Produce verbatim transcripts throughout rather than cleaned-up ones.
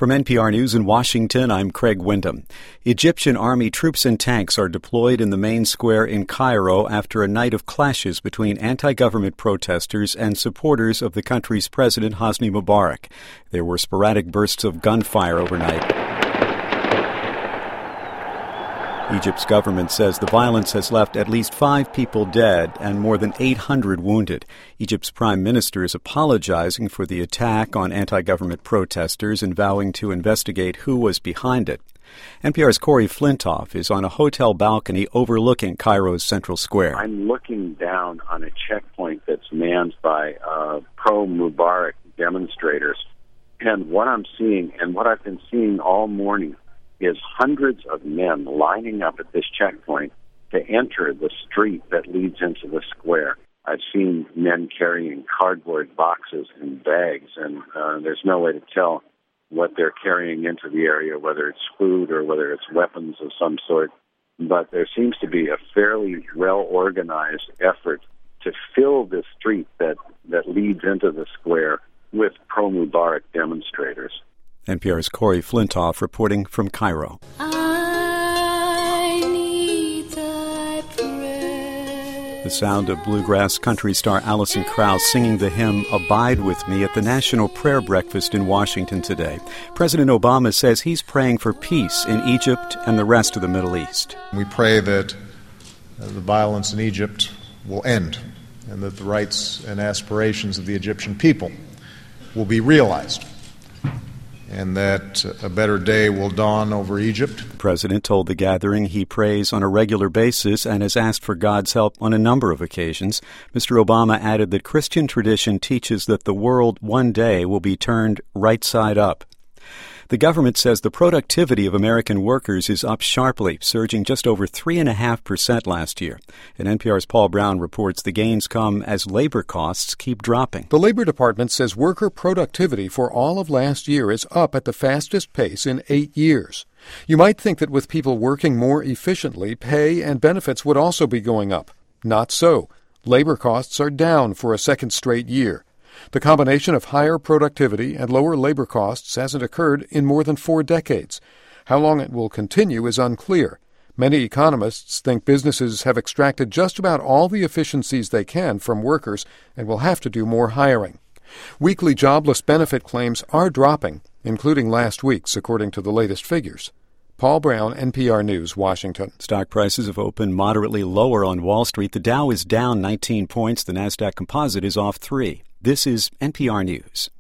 From N P R News in Washington, I'm Craig Windham. Egyptian army troops and tanks are deployed in the main square in Cairo after a night of clashes between anti-government protesters and supporters of the country's president, Hosni Mubarak. There were sporadic bursts of gunfire overnight. Egypt's government says the violence has left at least five people dead and more than eight hundred wounded. Egypt's prime minister is apologizing for the attack on anti-government protesters and vowing to investigate who was behind it. N P R's Corey Flintoff is on a hotel balcony overlooking Cairo's central square. I'm looking down on a checkpoint that's manned by uh, pro-Mubarak demonstrators. And what I'm seeing, and what I've been seeing all morning, is hundreds of men lining up at this checkpoint to enter the street that leads into the square. I've seen men carrying cardboard boxes and bags, and uh, there's no way to tell what they're carrying into the area, whether it's food or whether it's weapons of some sort. But there seems to be a fairly well-organized effort to fill this street that, that leads into the square with pro-Mubarak demonstrators. N P R's Corey Flintoff reporting from Cairo. I need thy prayer. The sound of bluegrass country star Alison Krauss singing the hymn Abide With Me at the National Prayer Breakfast in Washington today. President Obama says he's praying for peace in Egypt and the rest of the Middle East. We pray that uh, the violence in Egypt will end and that the rights and aspirations of the Egyptian people will be realized, and that a better day will dawn over Egypt. The president told the gathering he prays on a regular basis and has asked for God's help on a number of occasions. Mister Obama added that Christian tradition teaches that the world one day will be turned right side up. The government says the productivity of American workers is up sharply, surging just over three point five percent last year. And N P R's Paul Brown reports the gains come as labor costs keep dropping. The Labor Department says worker productivity for all of last year is up at the fastest pace in eight years. You might think that with people working more efficiently, pay and benefits would also be going up. Not so. Labor costs are down for a second straight year. The combination of higher productivity and lower labor costs hasn't occurred in more than four decades. How long it will continue is unclear. Many economists think businesses have extracted just about all the efficiencies they can from workers and will have to do more hiring. Weekly jobless benefit claims are dropping, including last week's, according to the latest figures. Paul Brown, N P R News, Washington. Stock prices have opened moderately lower on Wall Street. The Dow is down nineteen points. The Nasdaq Composite is off three. This is N P R News.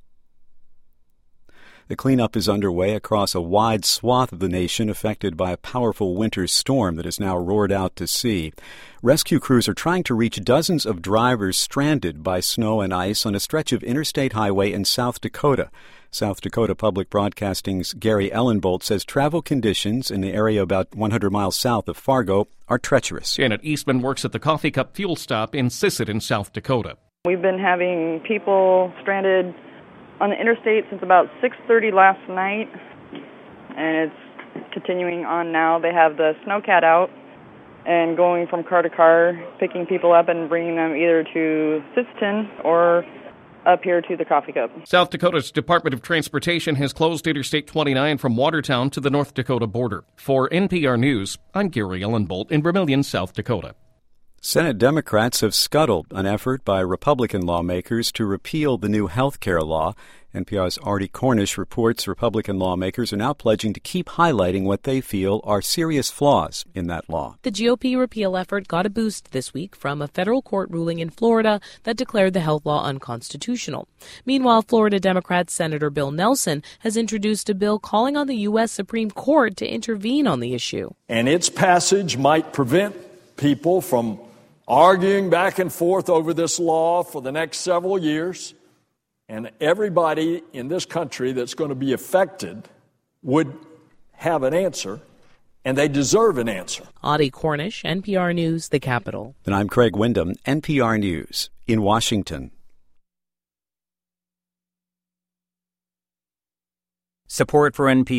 The cleanup is underway across a wide swath of the nation affected by a powerful winter storm that has now roared out to sea. Rescue crews are trying to reach dozens of drivers stranded by snow and ice on a stretch of interstate highway in South Dakota. South Dakota Public Broadcasting's Gary Ellenbolt says travel conditions in the area about one hundred miles south of Fargo are treacherous. Janet Eastman works at the Coffee Cup fuel stop in Sisseton, South Dakota. We've been having people stranded on the interstate since about six thirty last night, and it's continuing on now. They have the snowcat out and going from car to car, picking people up and bringing them either to Sisseton or up here to the Coffee Cup. South Dakota's Department of Transportation has closed Interstate twenty-nine from Watertown to the North Dakota border. For N P R News, I'm Gary Ellenbolt in Vermillion, South Dakota. Senate Democrats have scuttled an effort by Republican lawmakers to repeal the new health care law. N P R's Artie Cornish reports Republican lawmakers are now pledging to keep highlighting what they feel are serious flaws in that law. The G O P repeal effort got a boost this week from a federal court ruling in Florida that declared the health law unconstitutional. Meanwhile, Florida Democrat Senator Bill Nelson has introduced a bill calling on the U S Supreme Court to intervene on the issue. And its passage might prevent people from arguing back and forth over this law for the next several years, and everybody in this country that's going to be affected would have an answer, and they deserve an answer. Artie Cornish, N P R News, the Capitol. And I'm Craig Windham, N P R News, in Washington. Support for N P R